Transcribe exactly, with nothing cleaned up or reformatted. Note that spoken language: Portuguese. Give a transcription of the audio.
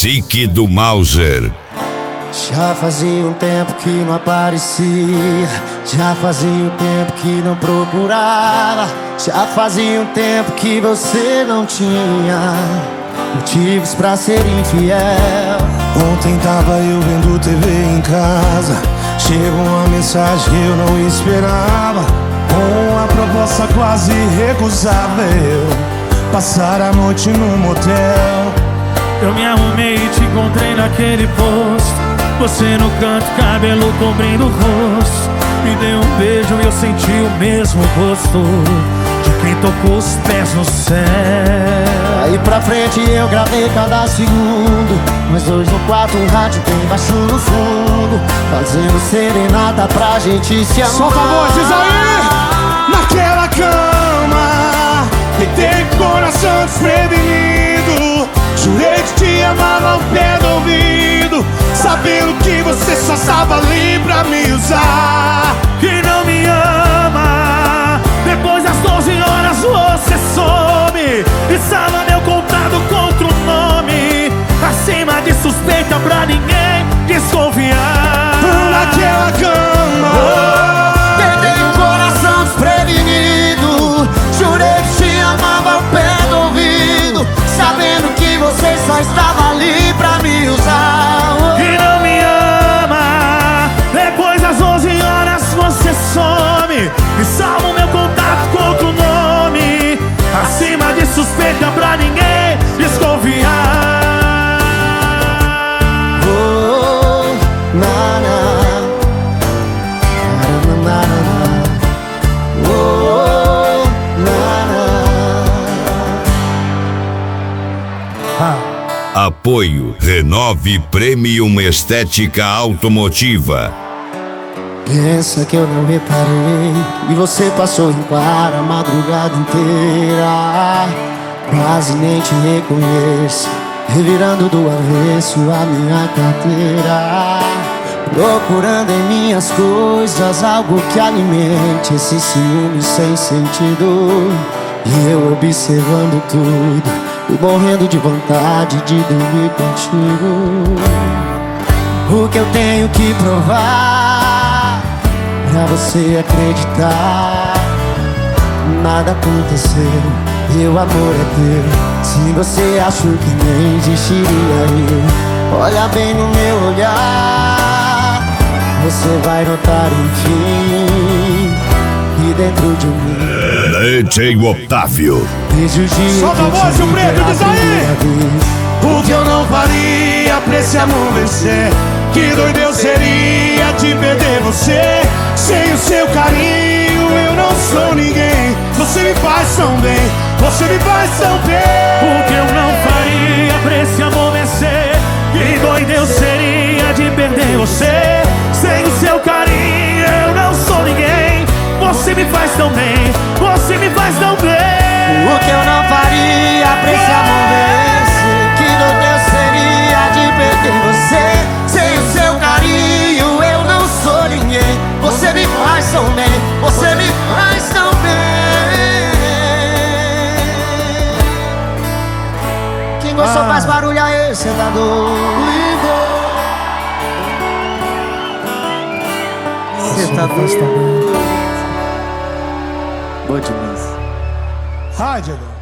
Music do Mauser. Já fazia um tempo que não aparecia, já fazia um tempo que não procurava, já fazia um tempo que você não tinha motivos pra ser infiel. Ontem tava eu vendo T V em casa, chegou uma mensagem que eu não esperava, com uma proposta quase recusável: passar a noite num motel. Eu me arrumei e te encontrei naquele posto, você no canto, cabelo cobrindo o rosto. Me deu um beijo e eu senti o mesmo gosto de quem tocou os pés no céu. Aí pra frente eu gravei cada segundo, nós dois no quarto, um rádio bem baixo no fundo, fazendo serenata pra gente se amar. Solta a voz, diz aí! Naquela cama, deitei com o coração desprevenido, jurei que te amava ao pé do ouvido, sabendo que você só estava ali pra me usar. Que não me ama, depois das doze horas você some e salva meu contato contra o nome, acima de suspeita pra ninguém desconfiar. Naquela cama, Tentei um coração desprevenido, jurei que te amava ao pé do ouvido, sabendo que você só estava ali pra me usar. Que não me ama, depois das onze horas você some e salva o meu contato contra o nome, acima de suspeita pra ninguém desconfiar. Oh, na, na. Na, na, na, na. Oh, na, na. Apoio Renove Premium Estética Automotiva. Pensa que eu não reparei e você passou em claro a madrugada inteira, quase nem te reconheço, revirando do avesso a minha carteira, procurando em minhas coisas algo que alimente esse ciúme sem sentido. E eu observando tudo e morrendo de vontade de dormir contigo. O que eu tenho que provar pra você acreditar? Nada aconteceu, meu amor é teu. Se você achou que nem existiria eu, olha bem no meu olhar, você vai notar enfim que dentro de mim D J Otávio. desde o dia solta a que eu voz, te o vi preto, pela diz aí! primeira vez. o que eu não faria pra esse amor vencer? Que doido eu seria de perder você. Sem o seu carinho eu não sou ninguém. Você me faz tão bem, você me faz tão bem. O que eu não faria pra esse amor vencer? Que doido eu seria de perder você. Sem o seu carinho eu não sou ninguém. Você me faz tão bem, você me faz tão bem. O que eu não faria pra esse amor vencer? Que doido eu seria de perder você. Sem o seu carinho eu não sou ninguém. Você me faz tão bem, você me faz tão bem. Quem gostou Ah. faz barulho aí, cê tá doido. Cê tá doido. Boa demais. Rádio.